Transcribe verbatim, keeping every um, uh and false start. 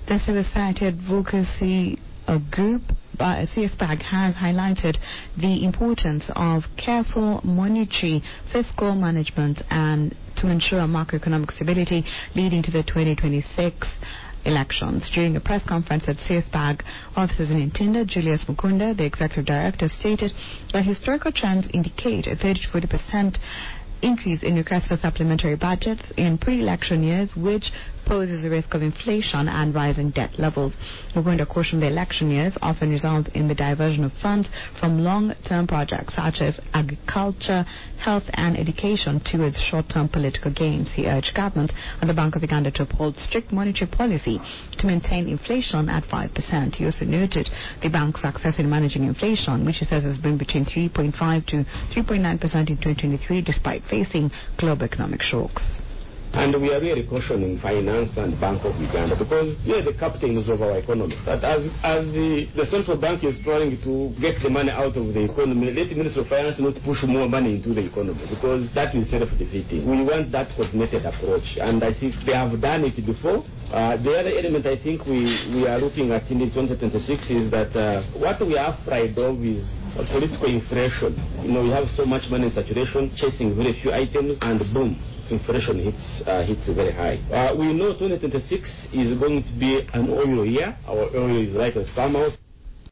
The Civil Society Advocacy uh, Group, uh, C S B A G, has highlighted the importance of careful monetary fiscal management and to ensure macroeconomic stability leading to the twenty twenty-six elections. During a press conference at C S B A G offices in Ntinda, Julius Mukunda, the executive director, stated that historical trends indicate a thirty to forty percent increase in requests for supplementary budgets in pre-election years, which poses a risk of inflation and rising debt levels. We're going to caution the election years often result in the diversion of funds from long-term projects such as agriculture, health and education towards short-term political gains. He urged government and the Bank of Uganda to uphold strict monetary policy to maintain inflation at five percent. He also noted the bank's success in managing inflation, which he says has been between three point five to three point nine percent in twenty twenty-three despite facing global economic shocks. And we are really cautioning finance and Bank of Uganda because they are the captains of our economy. But as as the, the central bank is trying to get the money out of the economy, let the Ministry of Finance not push more money into the economy because that is self-defeating. We want that coordinated approach, and I think they have done it before. Uh, the other element I think we, we are looking at in twenty twenty-six is that uh, what we are afraid of is uh, political inflation. You know, we have so much money in saturation, chasing very few items, and boom, inflation hits uh, hits very high. Uh, we know twenty twenty-six is going to be an oil year. Our oil is likely to come out.